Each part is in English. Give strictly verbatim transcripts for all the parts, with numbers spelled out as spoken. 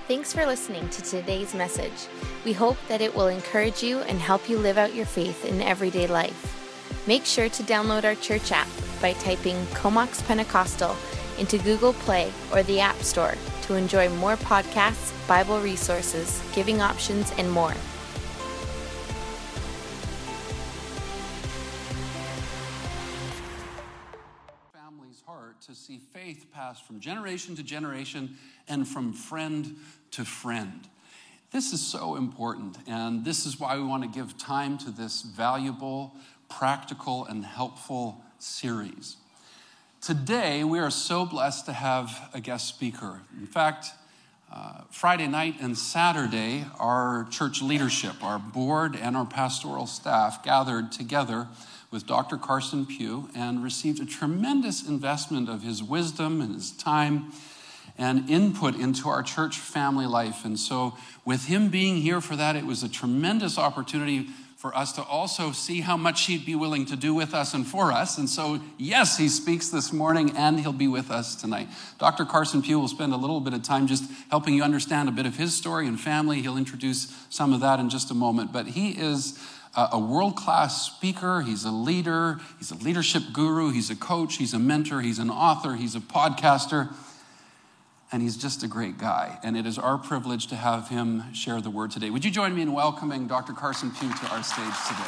Thanks for listening to today's message. We hope that it will encourage you and help you live out your faith in everyday life. Make sure to download our church app by typing Comox Pentecostal into Google Play or the App Store to enjoy more podcasts, Bible resources, giving options, and more. Family's heart to see faith pass from generation to generation and from friend to friend. This is so important, and this is why we want to give time to this valuable, practical, and helpful series. Today, we are so blessed to have a guest speaker. In fact, uh, Friday night and Saturday, our church leadership, our board, and our pastoral staff gathered together with Doctor Carson Pugh and received a tremendous investment of his wisdom and his time and input into our church family life. And so with him being here for that, it was a tremendous opportunity for us to also see how much he'd be willing to do with us and for us. And so, yes, he speaks this morning and he'll be with us tonight. Doctor Carson Pugh will spend a little bit of time just helping you understand a bit of his story and family. He'll introduce some of that in just a moment. But he is a world-class speaker. He's a leader. He's a leadership guru. He's a coach. He's a mentor. He's an author. He's a podcaster. And he's just a great guy. And it is our privilege to have him share the word today. Would you join me in welcoming Doctor Carson Pugh to our stage today?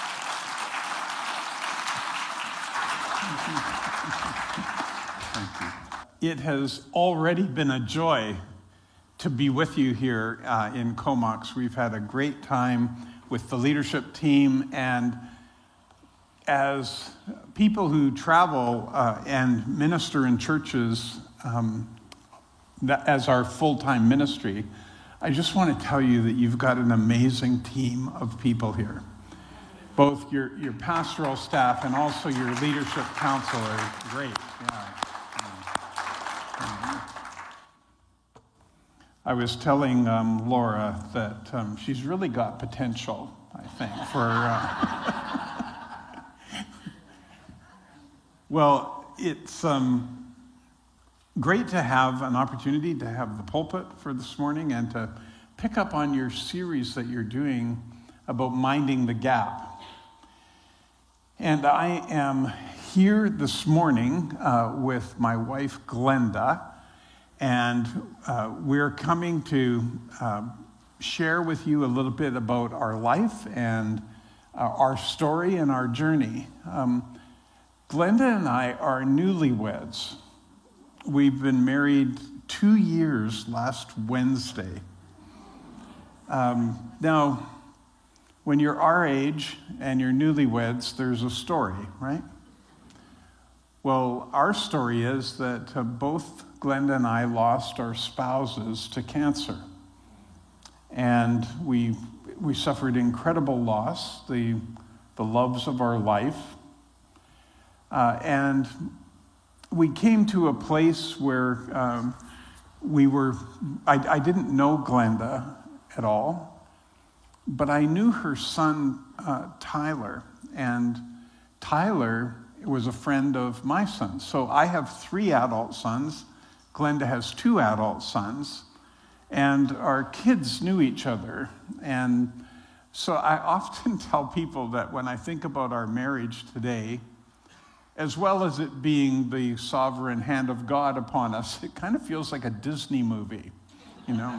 Thank you. It has already been a joy to be with you here uh, in Comox. We've had a great time with the leadership team, and as people who travel uh, and minister in churches, um, that, as our full-time ministry, I just want to tell you that you've got an amazing team of people here. Both your, your pastoral staff and also your leadership council are great. Yeah. Yeah. I was telling um, Laura that um, she's really got potential, I think, for... Uh... well, it's um, great to have an opportunity to have the pulpit for this morning and to pick up on your series that you're doing about minding the gap. And I am here this morning uh, with my wife, Glenda, and uh, we're coming to uh, share with you a little bit about our life and uh, our story and our journey. Um, Glenda and I are newlyweds. We've been married two years last Wednesday. Um, now, when you're our age and you're newlyweds, there's a story, right? Well, our story is that uh, both Glenda and I lost our spouses to cancer. And we we suffered incredible loss, the, the loves of our life. Uh, and we came to a place where um, we were, I, I didn't know Glenda at all, but I knew her son, uh, Tyler. And Tyler was a friend of my son. So I have three adult sons. Glenda has two adult sons, and our kids knew each other. And so I often tell people that when I think about our marriage today, as well as it being the sovereign hand of God upon us, it kind of feels like a Disney movie, you know?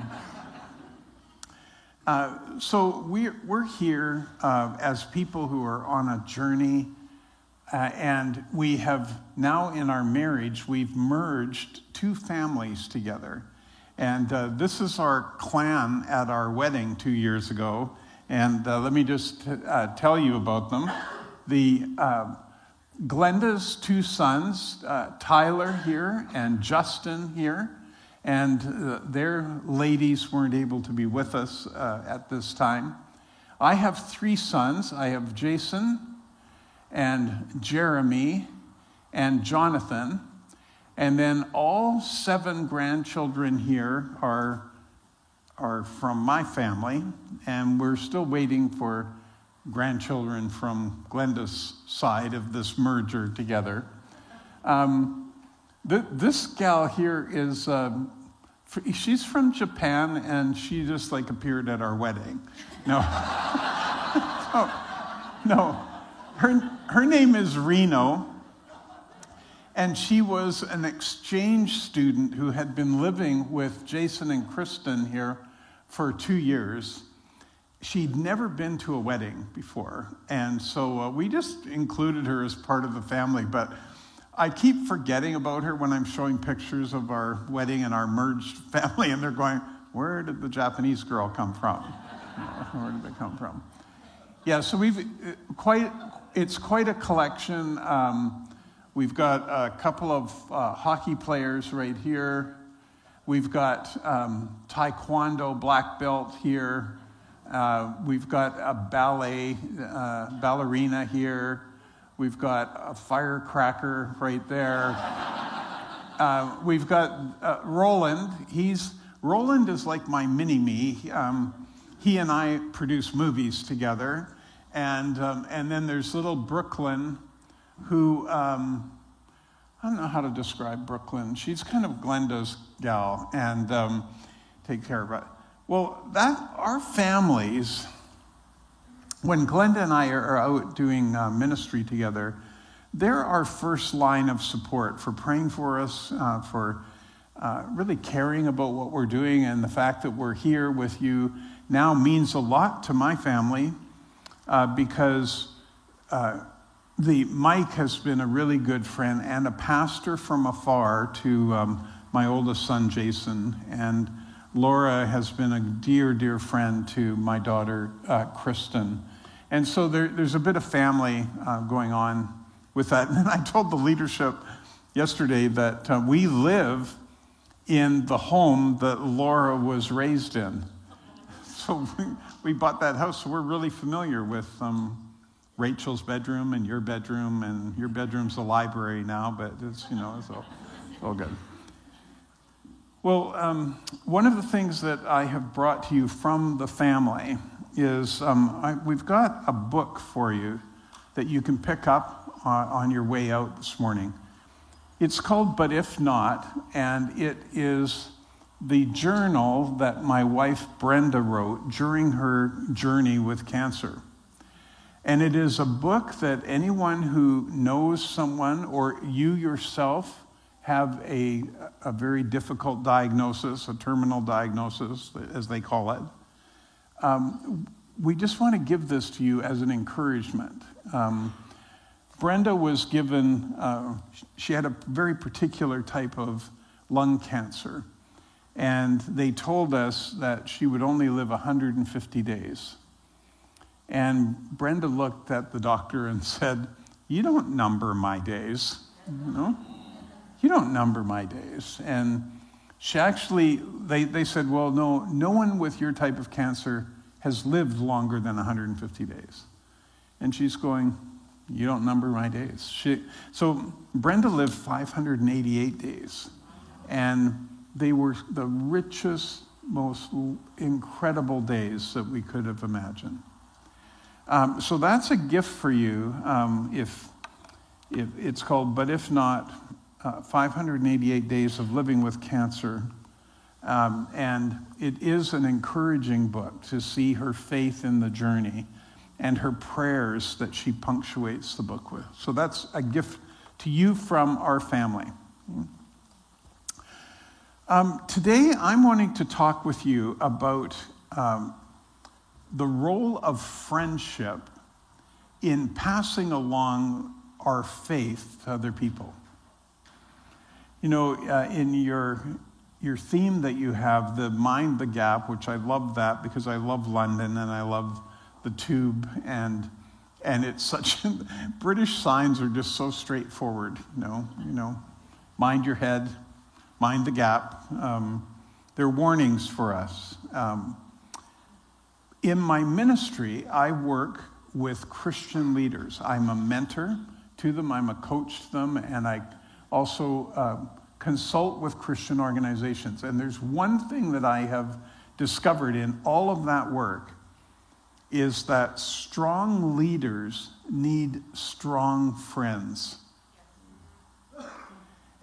uh, so we're, we're here uh, as people who are on a journey. Uh, and we have now in our marriage, we've merged two families together. And uh, this is our clan at our wedding two years ago. And uh, let me just uh, tell you about them. The uh, Glenda's two sons, uh, Tyler here and Justin here. And uh, their ladies weren't able to be with us uh, at this time. I have three sons. I have Jason and Jeremy and Jonathan. And then all seven grandchildren here are, are from my family, and we're still waiting for grandchildren from Glenda's side of this merger together. Um, th- this gal here is uh, She's from Japan, and she just like appeared at our wedding. No, no, no. Her her name is Reno, and she was an exchange student who had been living with Jason and Kristen here for two years. She'd never been to a wedding before, and so uh, we just included her as part of the family. But I keep forgetting about her when I'm showing pictures of our wedding and our merged family, and they're going, where did the Japanese girl come from? Where did they come from? Yeah, so we've quite, it's quite a collection. Um, we've got a couple of uh, hockey players right here. We've got um, Taekwondo black belt here. Uh, we've got a ballet uh, ballerina here. We've got a firecracker right there. Uh, we've got uh, Roland. He's Roland is like my mini-me. Um, he and I produce movies together. And um, and then there's little Brooklyn, who, um, I don't know how to describe Brooklyn. She's kind of Glenda's gal, and um, take care of it. Well, that our families... When Glenda and I are out doing uh, ministry together, they're our first line of support for praying for us, uh, for uh, really caring about what we're doing, and the fact that we're here with you now means a lot to my family uh, because uh, the Mike has been a really good friend and a pastor from afar to um, my oldest son, Jason, and Laura has been a dear, dear friend to my daughter, uh, Kristen. And so there, there's a bit of family uh, going on with that. And I told the leadership yesterday that uh, we live in the home that Laura was raised in. So we, we bought that house, so we're really familiar with um, Rachel's bedroom and your bedroom, and your bedroom's a library now, but it's, you know, it's all, it's all good. Well, um, one of the things that I have brought to you from the family is um, I, we've got a book for you that you can pick up uh, on your way out this morning. It's called But If Not, and it is the journal that my wife Brenda wrote during her journey with cancer. And it is a book that anyone who knows someone or you yourself have a, a very difficult diagnosis, a terminal diagnosis, as they call it, Um, we just want to give this to you as an encouragement. Um, Brenda was given, uh, she had a very particular type of lung cancer, and they told us that she would only live one hundred fifty days. And Brenda looked at the doctor and said, you don't number my days, you know? You don't number my days. And she actually, they, they said, well, no, no one with your type of cancer has lived longer than one hundred fifty days. And she's going, you don't number my days. She, so Brenda lived five hundred eighty-eight days. And they were the richest, most incredible days that we could have imagined. Um, so that's a gift for you. Um, if, if it's called, But If Not, uh, five hundred eighty-eight Days of Living with Cancer. Um, and it is an encouraging book to see her faith in the journey and her prayers that she punctuates the book with. So that's a gift to you from our family. Um, today, I'm wanting to talk with you about um, the role of friendship in passing along our faith to other people. You know, uh, in your your theme that you have, the Mind the Gap, which I love that because I love London and I love the Tube, and and it's such British signs are just so straightforward. You know, you know, mind your head, mind the gap. Um, they're warnings for us. Um, in my ministry, I work with Christian leaders. I'm a mentor to them. I'm a coach to them, and I also uh, consult with Christian organizations. And there's one thing that I have discovered in all of that work is that strong leaders need strong friends.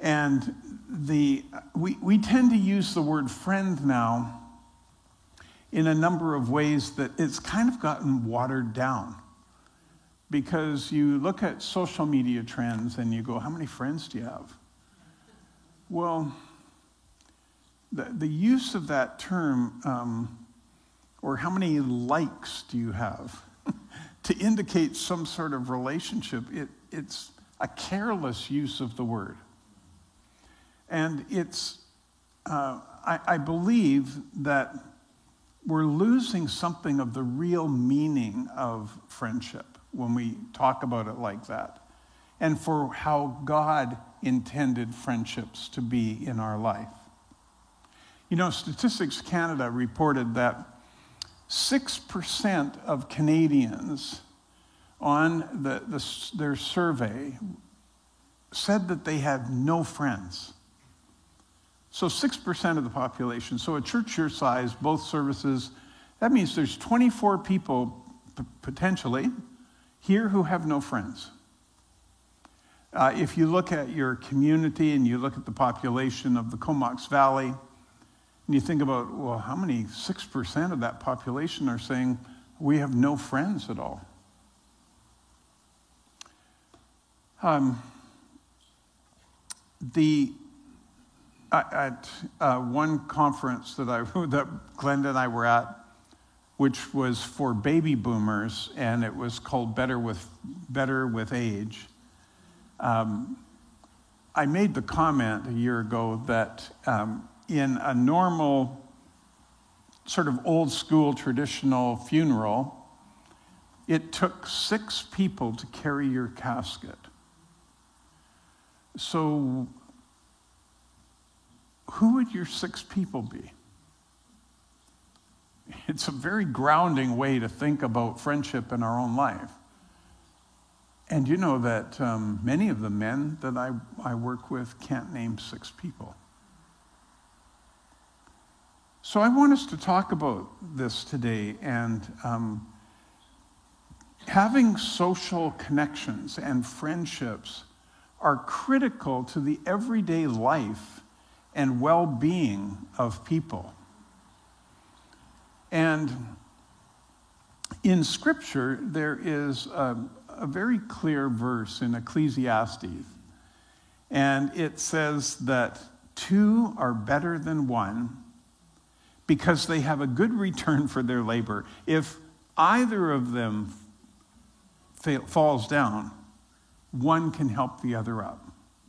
And the we, we tend to use the word friend now in a number of ways that it's kind of gotten watered down. Because you look at social media trends and you go, how many friends do you have? Well, the, the use of that term, um, or how many likes do you have, to indicate some sort of relationship, it, it's a careless use of the word. And it's, uh, I, I believe that we're losing something of the real meaning of friendship when we talk about it like that, and for how God intended friendships to be in our life. You know, Statistics Canada reported that six percent of Canadians on the, the, their survey said that they had no friends. So six percent of the population. So a church your size, both services, that means there's twenty-four people p- potentially here who have no friends. Uh, if you look at your community and you look at the population of the Comox Valley, and you think about, well, how many, six percent of that population are saying, we have no friends at all? Um, the At uh, one conference that I that Glenda and I were at, which was for baby boomers, and it was called Better with Better with Age. Um, I made the comment a year ago that um, in a normal, sort of old school traditional funeral, it took six people to carry your casket. So, who would your six people be? It's a very grounding way to think about friendship in our own life. And you know that um, many of the men that I, I work with can't name six people. So I want us to talk about this today, and um, having social connections and friendships are critical to the everyday life and well-being of people. And in Scripture, there is a, a very clear verse in Ecclesiastes, and it says that two are better than one because they have a good return for their labor. If either of them fail, falls down, one can help the other up.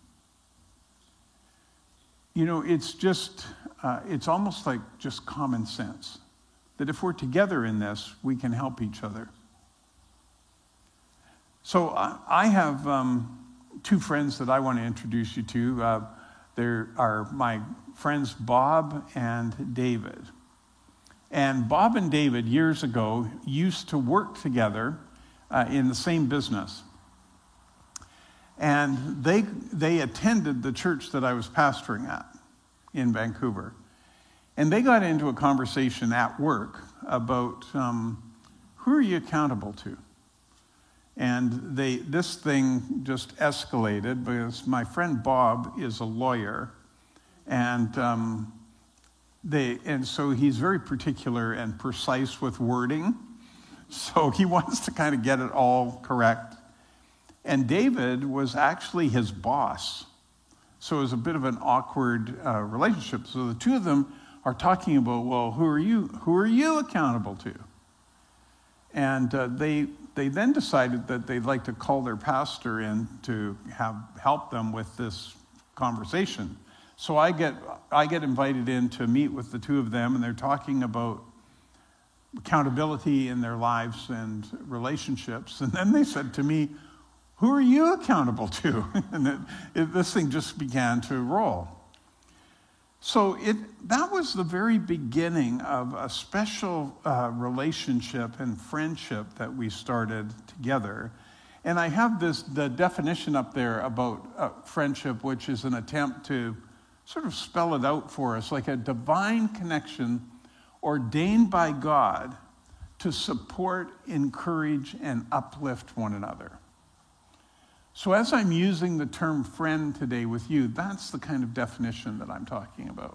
You know, it's just, uh, it's almost like just common sense that if we're together in this, we can help each other. So uh, I have um, two friends that I want to introduce you to. Uh, there are my friends Bob and David. And Bob and David, years ago, used to work together uh, in the same business. And they they attended the church that I was pastoring at in Vancouver. And they got into a conversation at work about um, who are you accountable to? And they this thing just escalated because my friend Bob is a lawyer, and um, they and so he's very particular and precise with wording. So he wants to kind of get it all correct. And David was actually his boss. So it was a bit of an awkward uh, relationship. So the two of them are talking about, well, who are you? Who are you accountable to? And uh, they they then decided that they'd like to call their pastor in to have help them with this conversation. So I get I get invited in to meet with the two of them, and they're talking about accountability in their lives and relationships. And then they said to me, who are you accountable to? And it, it, this thing just began to roll. So it that was the very beginning of a special uh, relationship and friendship that we started together. And I have this the definition up there about uh, friendship, which is an attempt to sort of spell it out for us, like a divine connection ordained by God to support, encourage, and uplift one another. So as I'm using the term friend today with you, that's the kind of definition that I'm talking about.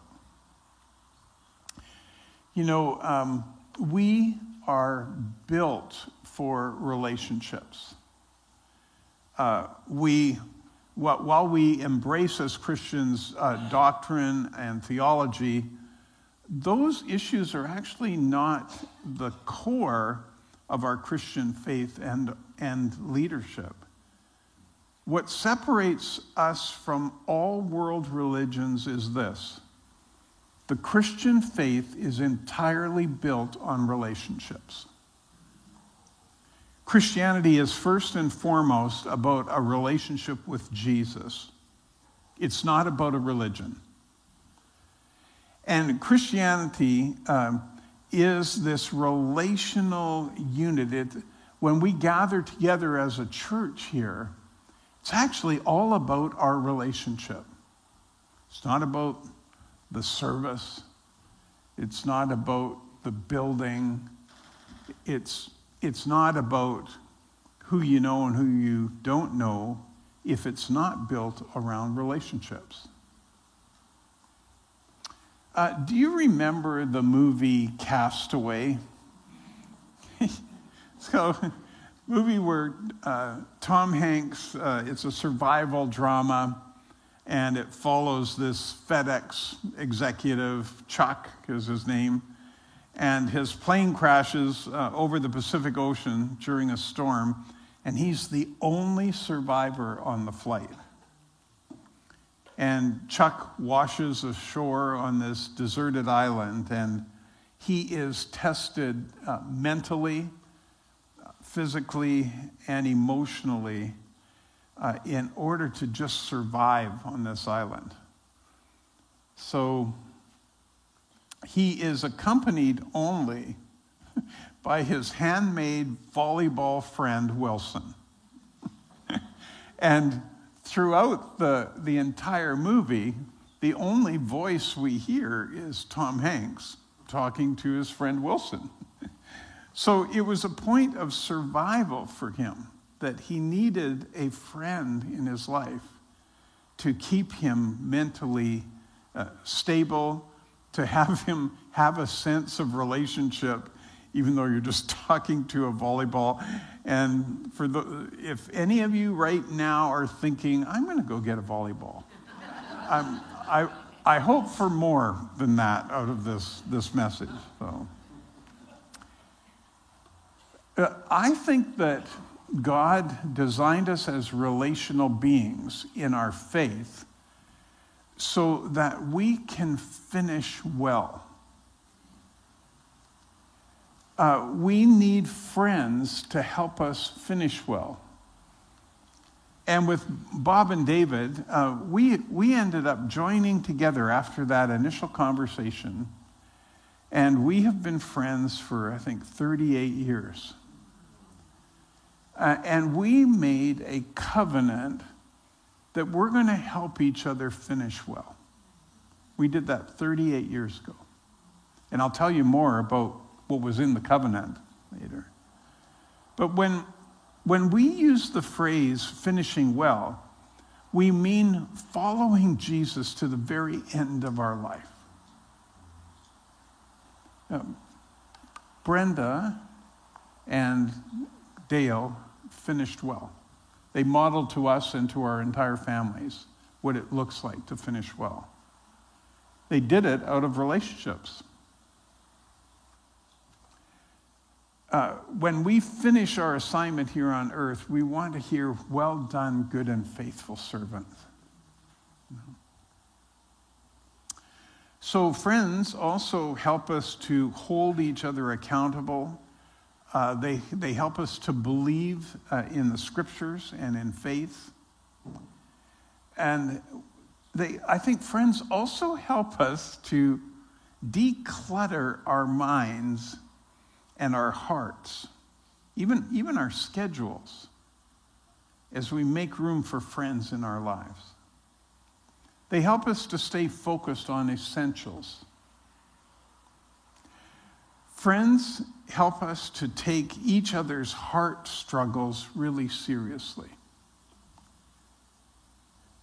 You know, um, we are built for relationships. Uh, we, while we embrace as Christians uh, doctrine and theology, those issues are actually not the core of our Christian faith and, and leadership. What separates us from all world religions is this: the Christian faith is entirely built on relationships. Christianity is first and foremost about a relationship with Jesus. It's not about a religion. And Christianity um, is this relational unit. It, when we gather together as a church here, it's actually all about our relationship. It's not about the service. It's not about the building. It's, it's not about who you know and who you don't know if it's not built around relationships. Uh, do you remember the movie Castaway? So, movie where uh, Tom Hanks, uh, it's a survival drama, and it follows this FedEx executive, Chuck is his name, and his plane crashes uh, over the Pacific Ocean during a storm, and he's the only survivor on the flight. And Chuck washes ashore on this deserted island, and he is tested uh, mentally, physically, and emotionally uh, in order to just survive on this island. So he is accompanied only by his handmade volleyball friend, Wilson. And throughout the, the entire movie, the only voice we hear is Tom Hanks talking to his friend Wilson. So it was a point of survival for him that he needed a friend in his life to keep him mentally uh, stable, to have him have a sense of relationship, even though you're just talking to a volleyball. And for the, if any of you right now are thinking, I'm going to go get a volleyball, I'm, I, I hope for more than that out of this, this message. So, uh, I think that God designed us as relational beings in our faith so that we can finish well. Uh, we need friends to help us finish well. And with Bob and David, uh, we, we ended up joining together after that initial conversation, and we have been friends for, I think, thirty-eight years. Uh, and we made a covenant that we're going to help each other finish well. We did that thirty-eight years ago. And I'll tell you more about what was in the covenant later. But when, when we use the phrase finishing well, we mean following Jesus to the very end of our life. Um, Brenda and Dale finished well. They modeled to us and to our entire families what it looks like to finish well. They did it out of relationships. Uh, when we finish our assignment here on earth, we want to hear, well done, good and faithful servant. So friends also help us to hold each other accountable. Uh, they, they help us to believe uh, in the scriptures and in faith. And they, I think friends also help us to declutter our minds and our hearts, even, even our schedules, as we make room for friends in our lives. They help us to stay focused on essentials. Friends help us to take each other's heart struggles really seriously.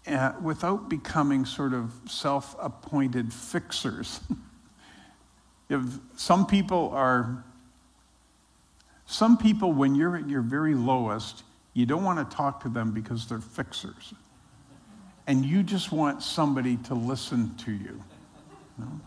uh, without becoming sort of self-appointed fixers. If some people are, some people, when you're at your very lowest, you don't want to talk to them because they're fixers. And you just want somebody to listen to you. You know?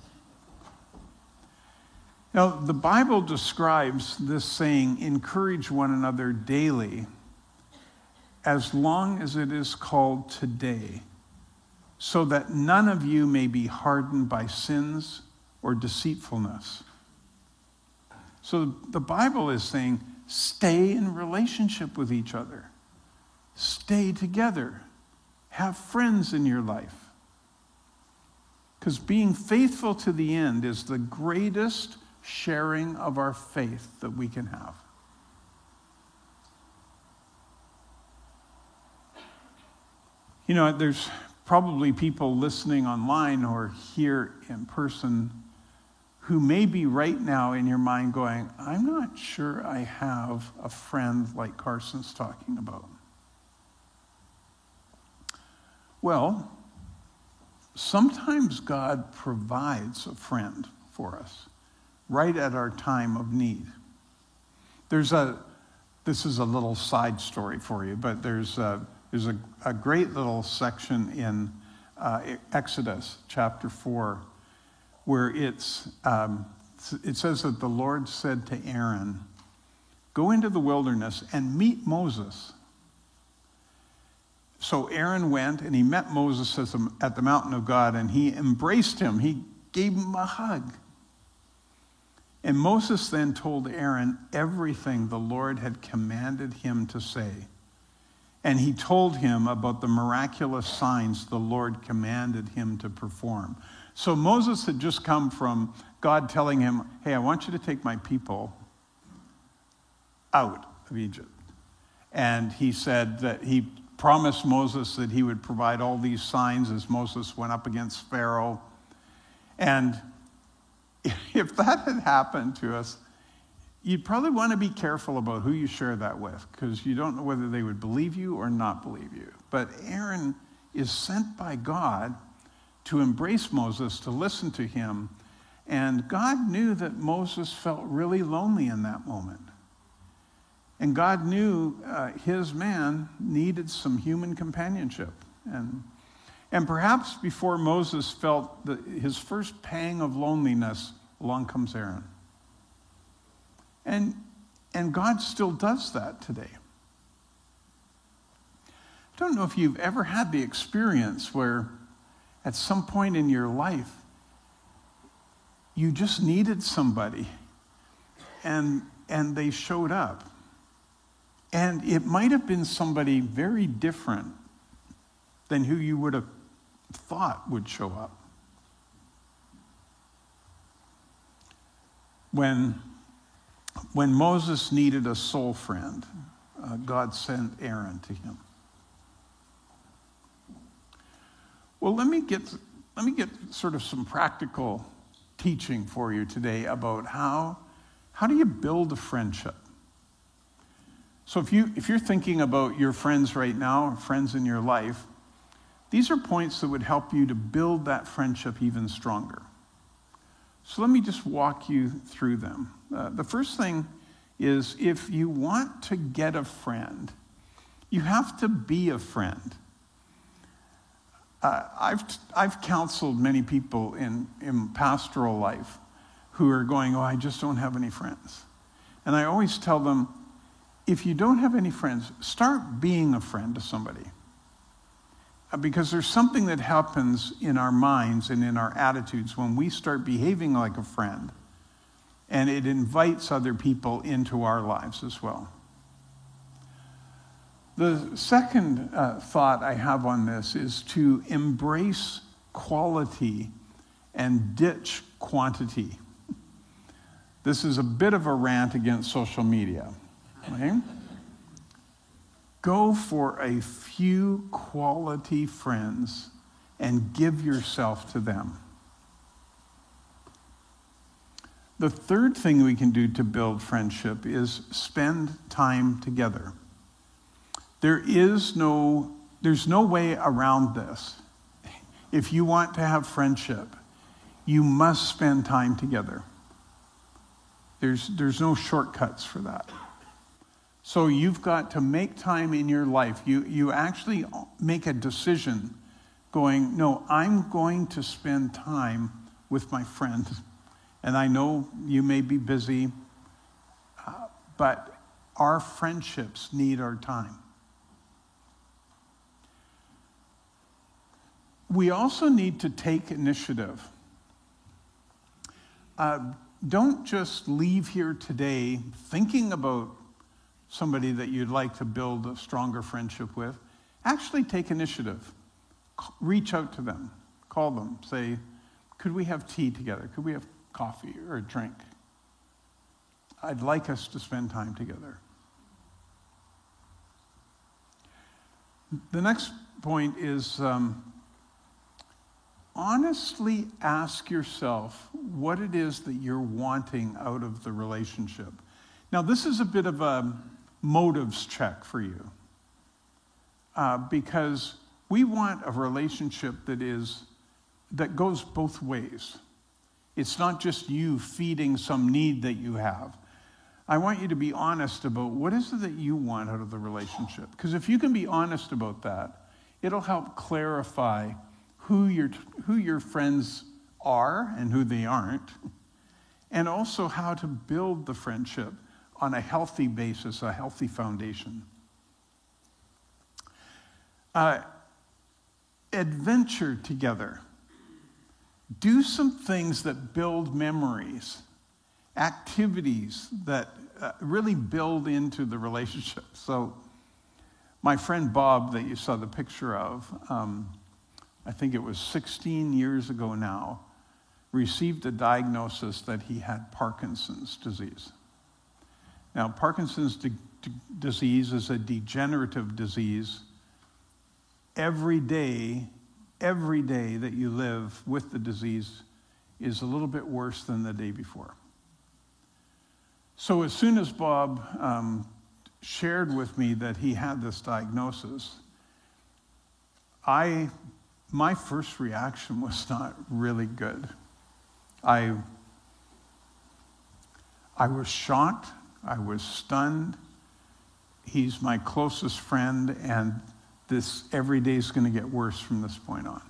Now, the Bible describes this saying, encourage one another daily, as long as it is called today, so that none of you may be hardened by sins or deceitfulness. So the Bible is saying, stay in relationship with each other. Stay together. Have friends in your life. Because being faithful to the end is the greatest sharing of our faith that we can have. You know, there's probably people listening online or here in person who may be right now in your mind going, I'm not sure I have a friend like Carson's talking about. Well, sometimes God provides a friend for us right at our time of need. There's a, this is a little side story for you, but there's a, there's a, a great little section in uh, Exodus chapter four where it's, um, it says that the Lord said to Aaron, go into the wilderness and meet Moses. So Aaron went and he met Moses at the mountain of God and he embraced him. He gave him a hug. And Moses then told Aaron everything the Lord had commanded him to say. And he told him about the miraculous signs the Lord commanded him to perform. So Moses had just come from God telling him, hey, I want you to take my people out of Egypt. And he said that he promised Moses that he would provide all these signs as Moses went up against Pharaoh. And if that had happened to us, you'd probably want to be careful about who you share that with, because you don't know whether they would believe you or not believe you. But Aaron is sent by God to embrace Moses, to listen to him. And God knew that Moses felt really lonely in that moment. And God knew uh, his man needed some human companionship. And, and perhaps before Moses felt the, his first pang of loneliness, along comes Aaron. And, and God still does that today. I don't know if you've ever had the experience where at some point in your life, you just needed somebody and, and they showed up. And it might have been somebody very different than who you would have thought would show up. When, when Moses needed a soul friend, uh, God sent Aaron to him. Well, let me get let me get sort of some practical teaching for you today about how how do you build a friendship. So if you if you're thinking about your friends right now, or friends in your life, these are points that would help you to build that friendship even stronger. So let me just walk you through them. Uh, the first thing is, if you want to get a friend, you have to be a friend. Uh, I've I've counseled many people in, in pastoral life who are going, oh, I just don't have any friends. And I always tell them, if you don't have any friends, start being a friend to somebody. Uh, because there's something that happens in our minds and in our attitudes when we start behaving like a friend, and it invites other people into our lives as well. The second uh, thought I have on this is to embrace quality and ditch quantity. This is a bit of a rant against social media. Okay? Go for a few quality friends and give yourself to them. The third thing we can do to build friendship is spend time together. There is no there's no way around this. If you want to have friendship, you must spend time together. There's, there's no shortcuts for that. So you've got to make time in your life. You, you actually make a decision going, no, I'm going to spend time with my friend. And I know you may be busy, uh, but our friendships need our time. We also need to take initiative. Uh, don't just leave here today thinking about somebody that you'd like to build a stronger friendship with. Actually take initiative. Reach out to them. Call them. Say, could we have tea together? Could we have coffee or a drink? I'd like us to spend time together. The next point is um, honestly ask yourself what it is that you're wanting out of the relationship. Now, this is a bit of a motives check for you uh, because we want a relationship that is that goes both ways. It's not just you feeding some need that you have. I want you to be honest about what is it that you want out of the relationship. Because if you can be honest about that, it'll help clarify who your who your friends are and who they aren't, and also how to build the friendship on a healthy basis, a healthy foundation. Uh, adventure together. Do some things that build memories, activities that uh, really build into the relationship. So my friend Bob that you saw the picture of, um, I think it was sixteen years ago now, received a diagnosis that he had Parkinson's disease. Now, Parkinson's di- di- disease is a degenerative disease. Every day, every day that you live with the disease is a little bit worse than the day before. So as soon as Bob um, shared with me that he had this diagnosis, I, my first reaction was not really good. I, I was shocked. I was stunned. He's my closest friend, and this every day is going to get worse from this point on.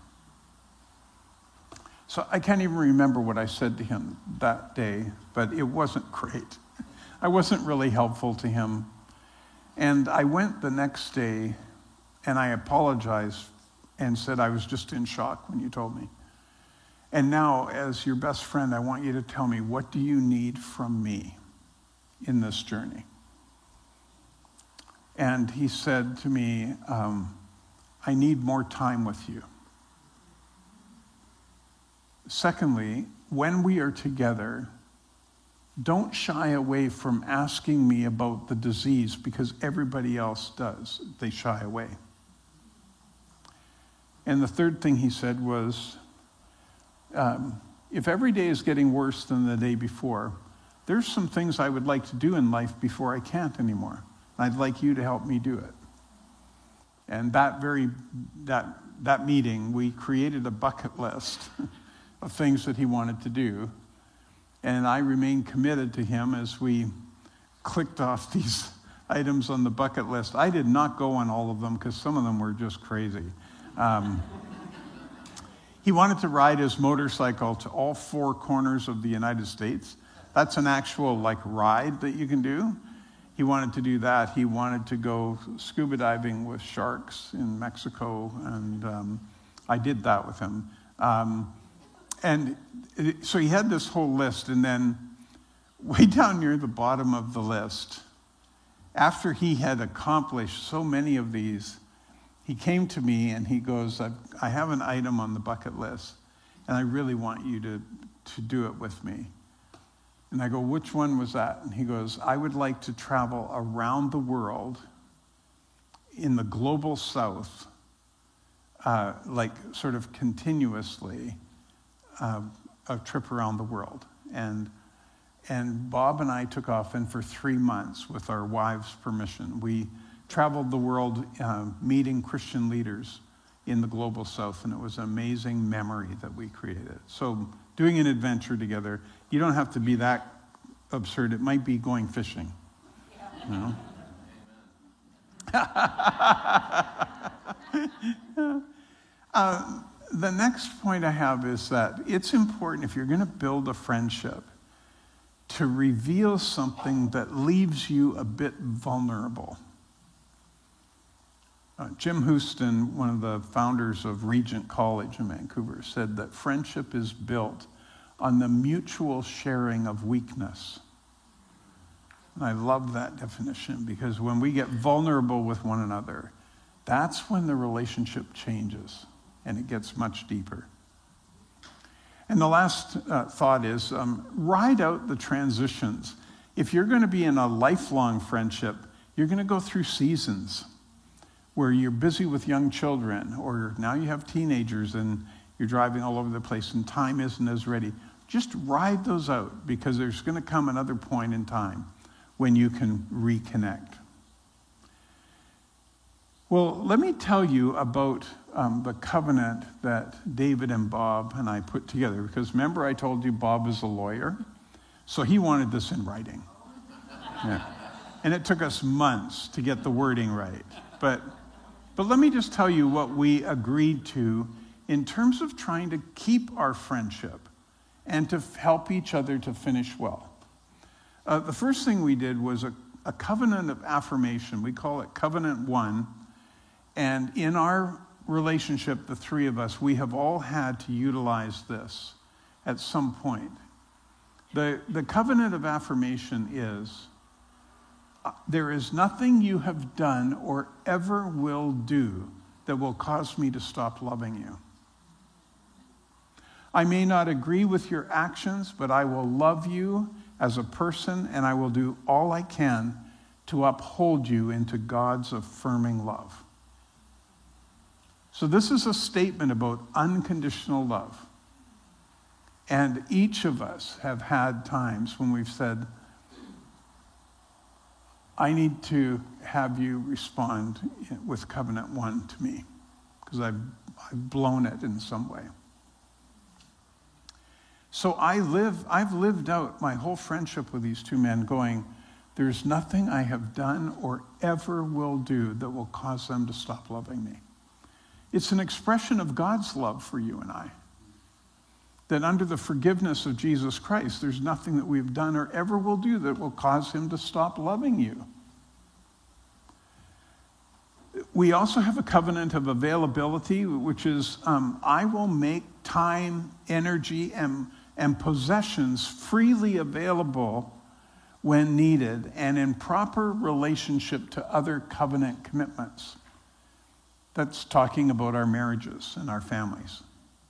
So I can't even remember what I said to him that day, but it wasn't great. I wasn't really helpful to him. And I went the next day, and I apologized and said I was just in shock when you told me. And now, as your best friend, I want you to tell me, what do you need from me in this journey? And he said to me, um, I need more time with you. Secondly, when we are together, don't shy away from asking me about the disease because everybody else does. They shy away. And the third thing he said was, um, if every day is getting worse than the day before, there's some things I would like to do in life before I can't anymore. I'd like you to help me do it. And that very, that, that meeting, we created a bucket list of things that he wanted to do. And I remained committed to him as we clicked off these items on the bucket list. I did not go on all of them because some of them were just crazy. Um, he wanted to ride his motorcycle to all four corners of the United States. That's an actual like ride that you can do. He wanted to do that. He wanted to go scuba diving with sharks in Mexico, and um, I did that with him. Um, and it, so he had this whole list, and then way down near the bottom of the list, after he had accomplished so many of these, he came to me and he goes, I, I have an item on the bucket list, and I really want you to, to do it with me. And I go, which one was that? And he goes, I would like to travel around the world in the global south, uh, like sort of continuously, uh, a trip around the world. And, and Bob and I took off, and for three months, with our wives' permission, we traveled the world uh, meeting Christian leaders in the global south, and it was an amazing memory that we created. So doing an adventure together, you don't have to be that absurd. It might be going fishing, you know? uh, the next point I have is that it's important, if you're going to build a friendship, to reveal something that leaves you a bit vulnerable. Uh, Jim Houston, one of the founders of Regent College in Vancouver, said that friendship is built on the mutual sharing of weakness. And I love that definition, because when we get vulnerable with one another, that's when the relationship changes and it gets much deeper. And the last uh, thought is um, ride out the transitions. If you're going to be in a lifelong friendship, you're going to go through seasons where you're busy with young children, or now you have teenagers and you're driving all over the place and time isn't as ready. Just ride those out, because there's going to come another point in time when you can reconnect. Well, let me tell you about um, the covenant that David and Bob and I put together, because remember I told you Bob is a lawyer, so he wanted this in writing. Yeah. And it took us months to get the wording right. But, but let me just tell you what we agreed to in terms of trying to keep our friendship and to help each other to finish well. Uh, the first thing we did was a, a covenant of affirmation. We call it Covenant One. And in our relationship, the three of us, we have all had to utilize this at some point. The, the covenant of affirmation is, uh, there is nothing you have done or ever will do that will cause me to stop loving you. I may not agree with your actions, but I will love you as a person, and I will do all I can to uphold you into God's affirming love. So this is a statement about unconditional love. And each of us have had times when we've said, I need to have you respond with Covenant One to me, because I've, I've blown it in some way. So I live, I've lived out my whole friendship with these two men going, there's nothing I have done or ever will do that will cause them to stop loving me. It's an expression of God's love for you and I. That under the forgiveness of Jesus Christ, there's nothing that we've done or ever will do that will cause him to stop loving you. We also have a covenant of availability, which is, um, I will make time, energy, and, and possessions freely available when needed and in proper relationship to other covenant commitments. That's talking about our marriages and our families.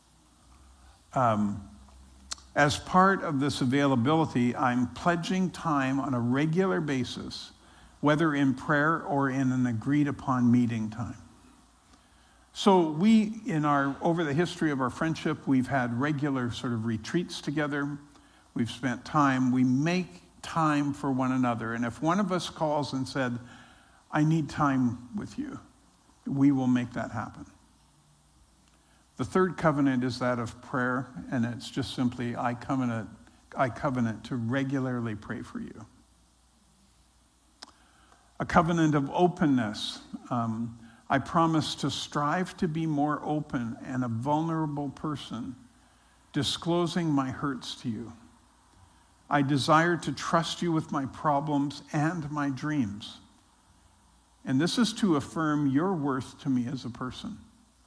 Um, as part of this availability, I'm pledging time on a regular basis, whether in prayer or in an agreed upon meeting time. So we, in our, over the history of our friendship, we've had regular sort of retreats together. We've spent time. We make time for one another. And if one of us calls and said, I need time with you, we will make that happen. The third covenant is that of prayer, and it's just simply, I covenant, I covenant to regularly pray for you. A covenant of openness. Um, I promise to strive to be more open and a vulnerable person, disclosing my hurts to you. I desire to trust you with my problems and my dreams. And this is to affirm your worth to me as a person.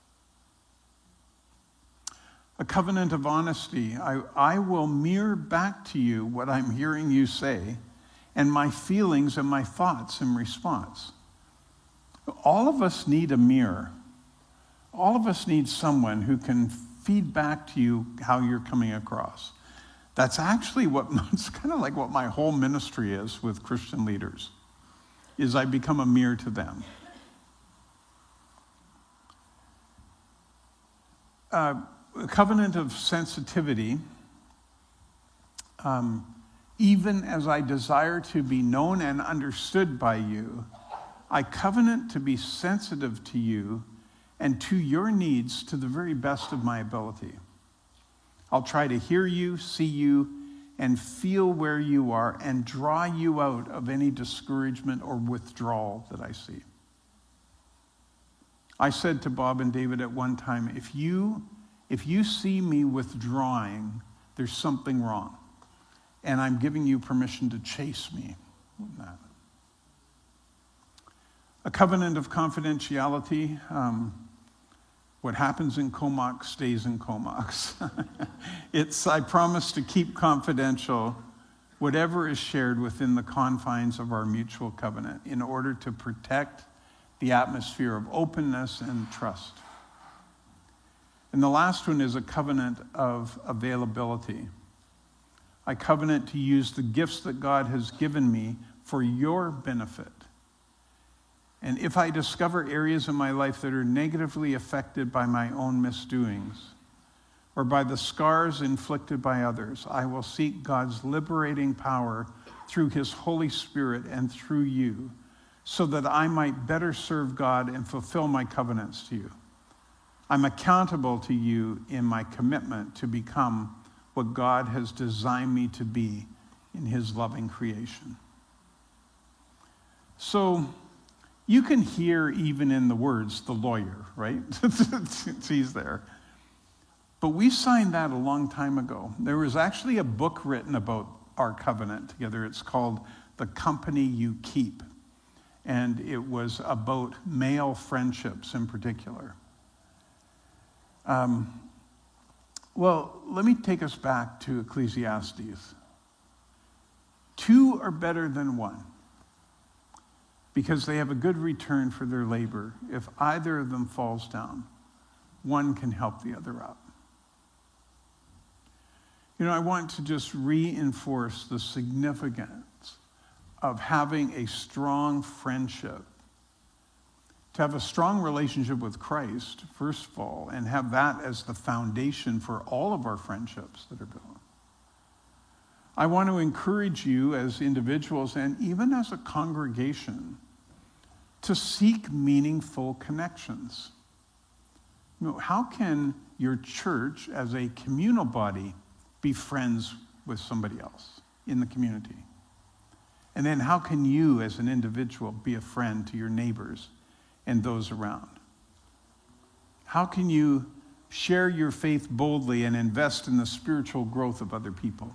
A covenant of honesty. I, I will mirror back to you what I'm hearing you say and my feelings and my thoughts in response. All of us need a mirror. All of us need someone who can feed back to you how you're coming across. That's actually what, it's kind of like what my whole ministry is with Christian leaders, is I become a mirror to them. Uh, a covenant of sensitivity. Um, even as I desire to be known and understood by you, I covenant to be sensitive to you and to your needs to the very best of my ability. I'll try to hear you, see you, and feel where you are and draw you out of any discouragement or withdrawal that I see. I said to Bob and David at one time, if you, if you see me withdrawing, there's something wrong. And I'm giving you permission to chase me. A covenant of confidentiality. Um, what happens in Comox stays in Comox. It's, I promise to keep confidential whatever is shared within the confines of our mutual covenant in order to protect the atmosphere of openness and trust. And the last one is a covenant of availability. I covenant to use the gifts that God has given me for your benefit. And if I discover areas in my life that are negatively affected by my own misdoings or by the scars inflicted by others, I will seek God's liberating power through his Holy Spirit and through you so that I might better serve God and fulfill my covenants to you. I'm accountable to you in my commitment to become what God has designed me to be in his loving creation. So you can hear even in the words, the lawyer, right? He's there. But we signed that a long time ago. There was actually a book written about our covenant together. It's called The Company You Keep. And it was about male friendships in particular. Um, well, let me take us back to Ecclesiastes. Two are better than one because they have a good return for their labor. If either of them falls down, one can help the other up. You know, I want to just reinforce the significance of having a strong friendship. To have a strong relationship with Christ, first of all, and have that as the foundation for all of our friendships that are built. I want to encourage you as individuals and even as a congregation to seek meaningful connections. You know, how can your church as a communal body be friends with somebody else in the community? And then how can you as an individual be a friend to your neighbors and those around? How can you share your faith boldly and invest in the spiritual growth of other people?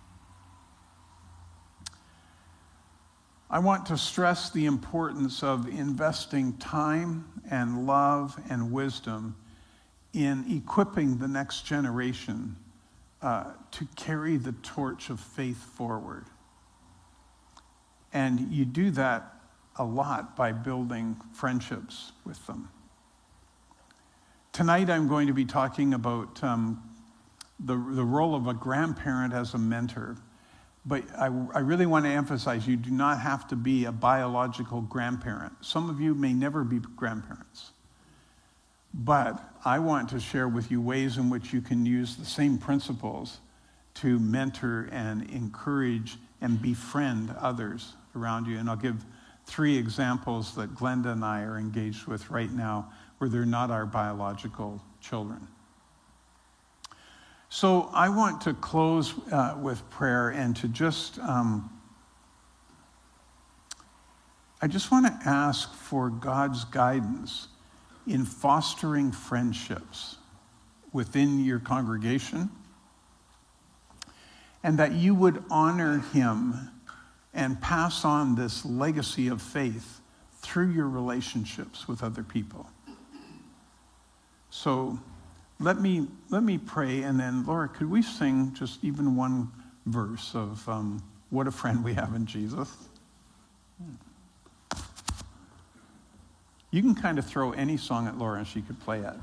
I want to stress the importance of investing time and love and wisdom in equipping the next generation uh, to carry the torch of faith forward. And you do that a lot by building friendships with them. Tonight I'm going to be talking about um, the, the role of a grandparent as a mentor. But I, I really want to emphasize you do not have to be a biological grandparent. Some of you may never be grandparents. But I want to share with you ways in which you can use the same principles to mentor and encourage and befriend others around you. And I'll give three examples that Glenda and I are engaged with right now where they're not our biological children. So I want to close uh, with prayer and to just, um, I just want to ask for God's guidance in fostering friendships within your congregation, and that you would honor him and pass on this legacy of faith through your relationships with other people. So let me let me pray, and then Laura, could we sing just even one verse of um, what a friend we have in Jesus? You can kind of throw any song at Laura and she could play it.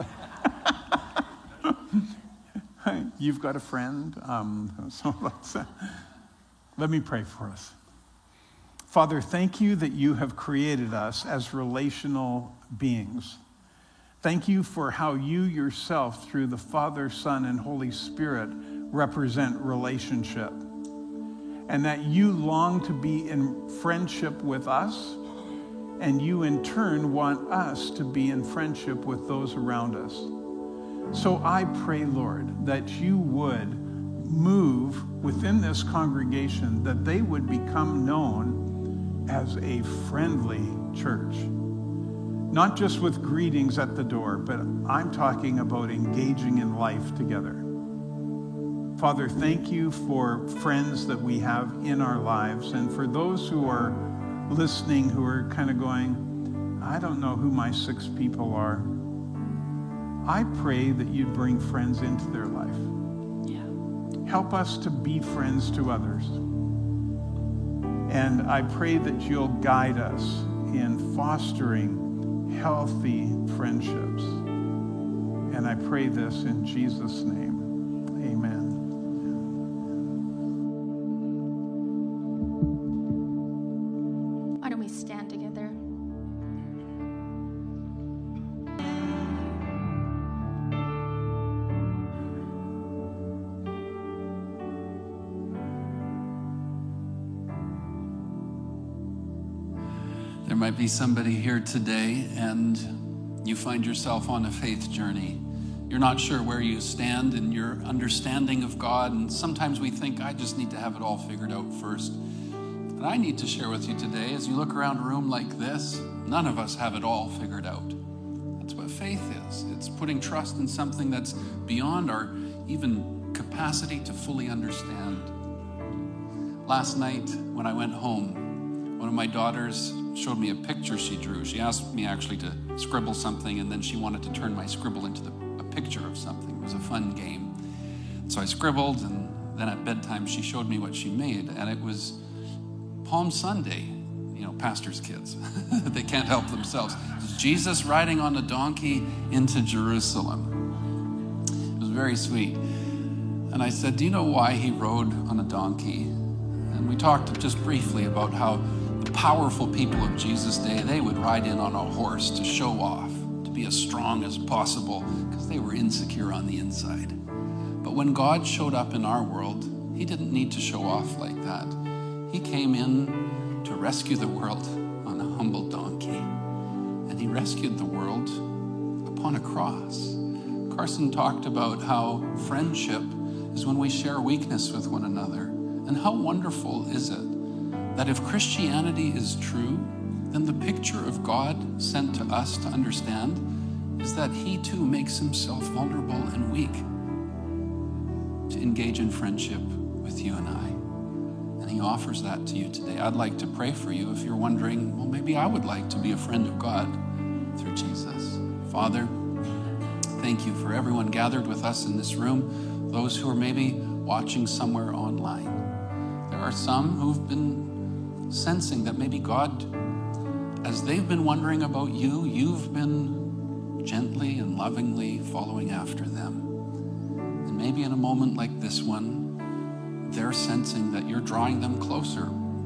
You've got a friend. Um, so let's, uh, let me pray for us. Father, thank you that you have created us as relational beings. Thank you for how you yourself, through the Father, Son, and Holy Spirit, represent relationship. And that you long to be in friendship with us, and you in turn want us to be in friendship with those around us. So I pray, Lord, that you would move within this congregation, that they would become known as a friendly church. Not just with greetings at the door, but I'm talking about engaging in life together. Father, thank you for friends that we have in our lives, and for those who are listening who are kind of going, I don't know who my six people are. I pray that you'd bring friends into their life. Yeah. Help us to be friends to others. And I pray that you'll guide us in fostering healthy friendships. And I pray this in Jesus' name. Amen. Why don't we stand together? There might be somebody here today and you find yourself on a faith journey. You're not sure where you stand in your understanding of God, and sometimes we think, I just need to have it all figured out first. And I need to share with you today, as you look around a room like this, none of us have it all figured out. That's what faith is. It's putting trust in something that's beyond our even capacity to fully understand. Last night, when I went home, one of my daughters showed me a picture she drew. She asked me actually to scribble something, and then she wanted to turn my scribble into the, a picture of something. It was a fun game. So I scribbled, and then at bedtime she showed me what she made, and it was Palm Sunday. You know, pastors' kids. They can't help themselves. It's Jesus riding on a donkey into Jerusalem. It was very sweet. And I said, do you know why he rode on a donkey? And we talked just briefly about how the powerful people of Jesus' day, they would ride in on a horse to show off, to be as strong as possible, because they were insecure on the inside. But when God showed up in our world, he didn't need to show off like that. He came in to rescue the world on a humble donkey. And he rescued the world upon a cross. Carson talked about how friendship is when we share weakness with one another. And how wonderful is it that if Christianity is true, then the picture of God sent to us to understand is that he too makes himself vulnerable and weak to engage in friendship with you and I. And he offers that to you today. I'd like to pray for you if you're wondering, well, maybe I would like to be a friend of God through Jesus. Father, thank you for everyone gathered with us in this room, those who are maybe watching somewhere online. There are some who've been sensing that maybe God, as they've been wondering about you, you've been gently and lovingly following after them. And maybe in a moment like this one, they're sensing that you're drawing them closer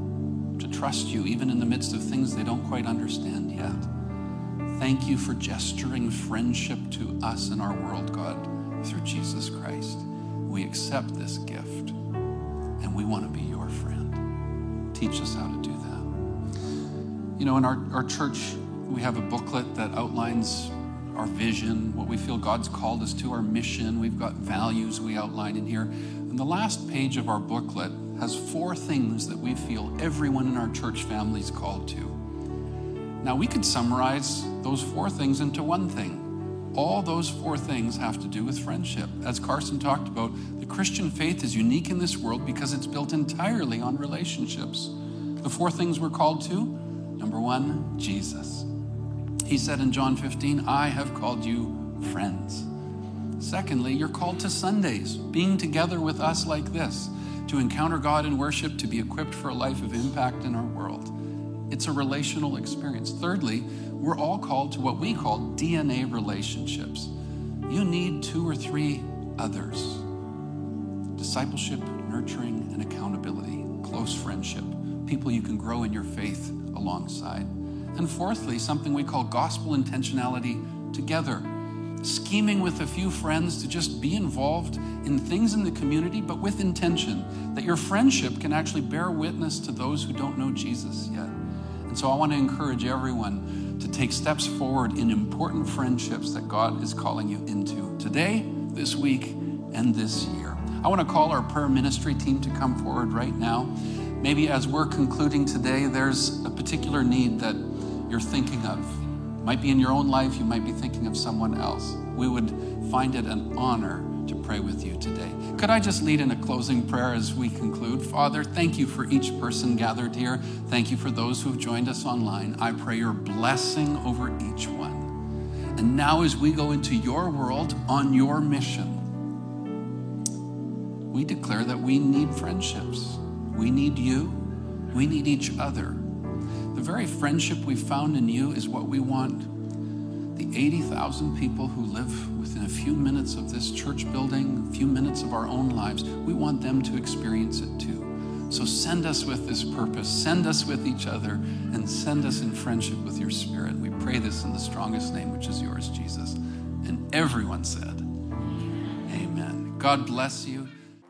to trust you, even in the midst of things they don't quite understand yet. Thank you for gesturing friendship to us in our world, God, through Jesus Christ. We accept this gift, and we want to be your friend. Teach us how to do that. You know, in our, our church, we have a booklet that outlines our vision, what we feel God's called us to, our mission. We've got values we outline in here. And the last page of our booklet has four things that we feel everyone in our church family is called to. Now, we could summarize those four things into one thing. All those four things have to do with friendship. As Carson talked about, the Christian faith is unique in this world because it's built entirely on relationships. The four things we're called to: number one, Jesus. He said in John fifteen, I have called you friends. Secondly, you're called to Sundays, being together with us like this, to encounter God in worship, to be equipped for a life of impact in our world. It's a relational experience. Thirdly, we're all called to what we call D N A relationships. You need two or three others. Discipleship, nurturing, and accountability. Close friendship. People you can grow in your faith alongside. And fourthly, something we call gospel intentionality together. Scheming with a few friends to just be involved in things in the community, but with intention, that your friendship can actually bear witness to those who don't know Jesus yet. And so I want to encourage everyone to take steps forward in important friendships that God is calling you into today, this week, and this year. I want to call our prayer ministry team to come forward right now. Maybe as we're concluding today, there's a particular need that you're thinking of. Might be in your own life, you might be thinking of someone else. We would find it an honor to pray with you today. Could I just lead in a closing prayer as we conclude? Father, thank you for each person gathered here. Thank you for those who've joined us online. I pray your blessing over each one. And now as we go into your world on your mission, we declare that we need friendships. We need you. We need each other. The very friendship we found in you is what we want. The eighty thousand people who live within a few minutes of this church building, a few minutes of our own lives, we want them to experience it too. So send us with this purpose, send us with each other, and send us in friendship with your Spirit. We pray this in the strongest name, which is yours, Jesus. And everyone said, amen. God bless you.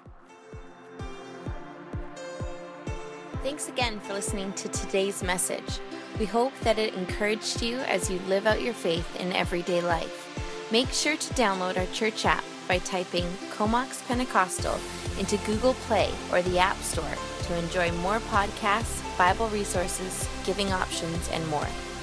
Thanks again for listening to today's message. We hope that it encouraged you as you live out your faith in everyday life. Make sure to download our church app by typing Comox Pentecostal into Google Play or the App Store to enjoy more podcasts, Bible resources, giving options, and more.